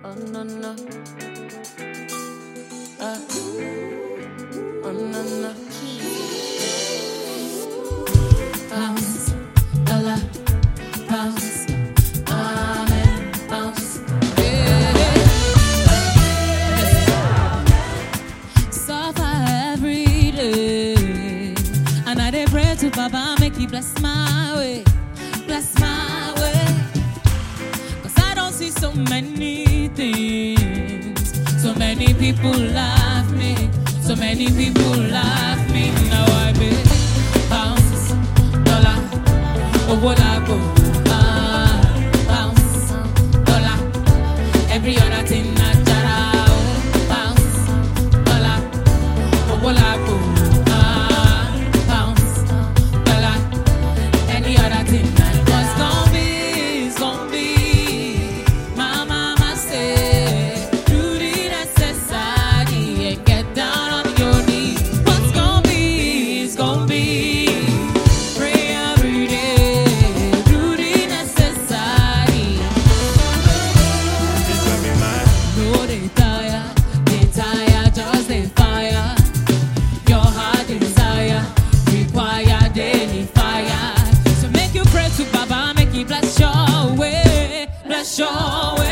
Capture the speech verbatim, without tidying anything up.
Oh no no. Uh, oh no no. Bounce, dollar, bounce, amen, bounce. Yeah. Suffer every day, and I dey pray to Baba make He bless my way, bless my way. See so many things, so many people love me, so many people love me. Now I be bounce, dollar, oh what I go, ah, bounce, dollar, every other thing I jara, oh, bounce, dollar, oh what I go, ah, bounce, dollar, any other thing I just gonna be, it's gonna be. Bless your way, bless your way.